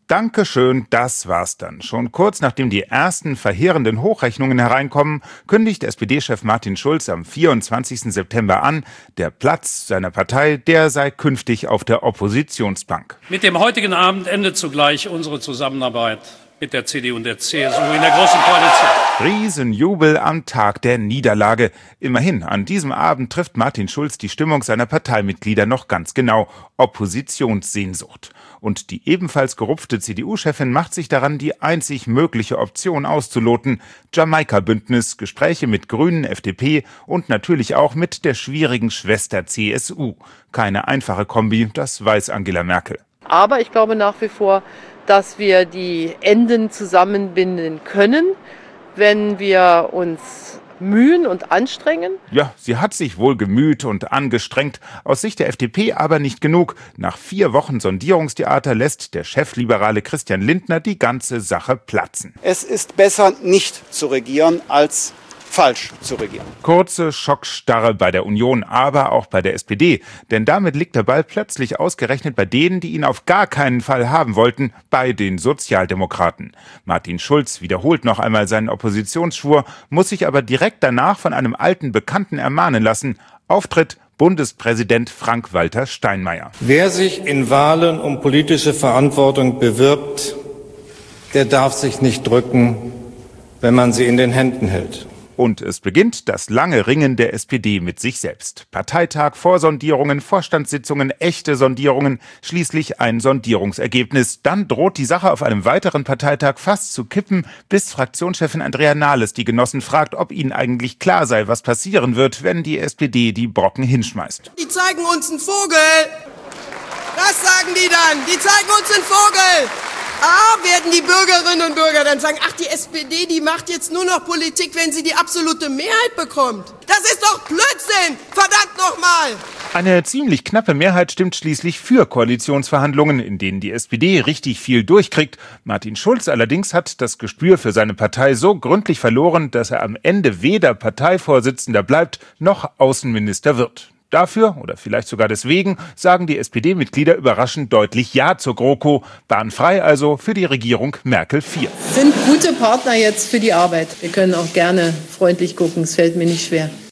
Dankeschön, das war's dann. Schon kurz nachdem die ersten verheerenden Hochrechnungen hereinkommen, kündigt SPD-Chef Martin Schulz am 24. September an, der Platz seiner Partei, der sei künftig auf der Oppositionsbank. Mit dem heutigen Abend endet zugleich unsere Zusammenarbeit mit der CDU und der CSU in der Großen Koalition. Riesenjubel am Tag der Niederlage. Immerhin, an diesem Abend trifft Martin Schulz die Stimmung seiner Parteimitglieder noch ganz genau. Oppositionssehnsucht. Und die ebenfalls gerupfte CDU-Chefin macht sich daran, die einzig mögliche Option auszuloten. Jamaika-Bündnis, Gespräche mit Grünen, FDP und natürlich auch mit der schwierigen Schwester CSU. Keine einfache Kombi, das weiß Angela Merkel. Aber ich glaube nach wie vor, dass wir die Enden zusammenbinden können, wenn wir uns mühen und anstrengen. Ja, sie hat sich wohl gemüht und angestrengt. Aus Sicht der FDP aber nicht genug. Nach 4 Wochen Sondierungstheater lässt der Chefliberale Christian Lindner die ganze Sache platzen. Es ist besser, nicht zu regieren, als falsch zu regieren. Kurze Schockstarre bei der Union, aber auch bei der SPD. Denn damit liegt der Ball plötzlich ausgerechnet bei denen, die ihn auf gar keinen Fall haben wollten, bei den Sozialdemokraten. Martin Schulz wiederholt noch einmal seinen Oppositionsschwur, muss sich aber direkt danach von einem alten Bekannten ermahnen lassen. Auftritt Bundespräsident Frank-Walter Steinmeier. Wer sich in Wahlen um politische Verantwortung bewirbt, der darf sich nicht drücken, wenn man sie in den Händen hält. Und es beginnt das lange Ringen der SPD mit sich selbst. Parteitag, Vorsondierungen, Vorstandssitzungen, echte Sondierungen, schließlich ein Sondierungsergebnis. Dann droht die Sache auf einem weiteren Parteitag fast zu kippen, bis Fraktionschefin Andrea Nahles die Genossen fragt, ob ihnen eigentlich klar sei, was passieren wird, wenn die SPD die Brocken hinschmeißt. Die zeigen uns einen Vogel. Das sagen die dann. Die zeigen uns einen Vogel. Werden die Bürgerinnen und Bürger dann sagen, ach, die SPD, die macht jetzt nur noch Politik, wenn sie die absolute Mehrheit bekommt. Das ist doch Blödsinn! Verdammt nochmal! Eine ziemlich knappe Mehrheit stimmt schließlich für Koalitionsverhandlungen, in denen die SPD richtig viel durchkriegt. Martin Schulz allerdings hat das Gespür für seine Partei so gründlich verloren, dass er am Ende weder Parteivorsitzender bleibt, noch Außenminister wird. Dafür, oder vielleicht sogar deswegen, sagen die SPD-Mitglieder überraschend deutlich Ja zur GroKo. Bahn frei also für die Regierung Merkel 4. Sind gute Partner jetzt für die Arbeit. Wir können auch gerne freundlich gucken, es fällt mir nicht schwer.